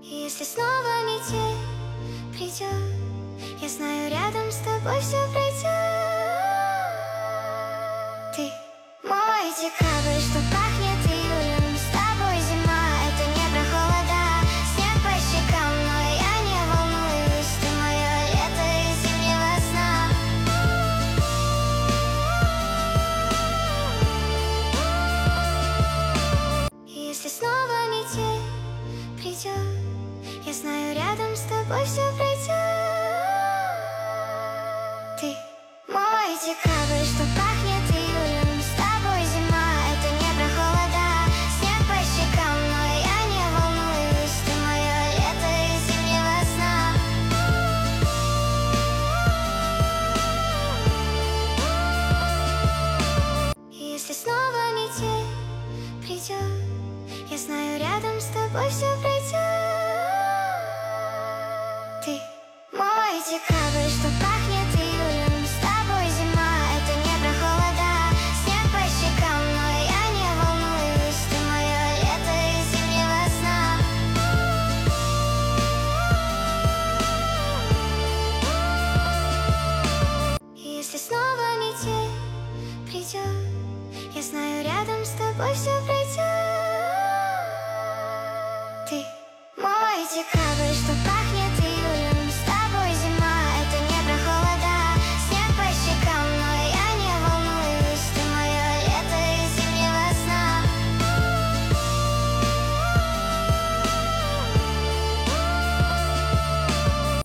Если снова метель придет, я знаю, рядом с тобой все пройдет. Ты мой декабрь, что пахнет июлем. С тобой зима, это не про холода. Снег по щекам, но я не волнуюсь. Ты мое лето из зимнего сна. Если снова метель придет, я знаю, рядом с тобой все пройдет. Ты мой декабрь, что пахнет июлем. С тобой зима, это не про холода. Снег по щекам, но я не волнуюсь. Ты мое лето из зимнего сна. Если снова метель придет, я знаю, рядом с тобой все пройдет. Ты мой декабрь, что пахнет июлем. С тобой зима, это не про холода. Снег по щекам, но я не волнуюсь. Ты мое лето из зимнего сна. Если снова метель придет, я знаю, рядом с тобой все пройдет.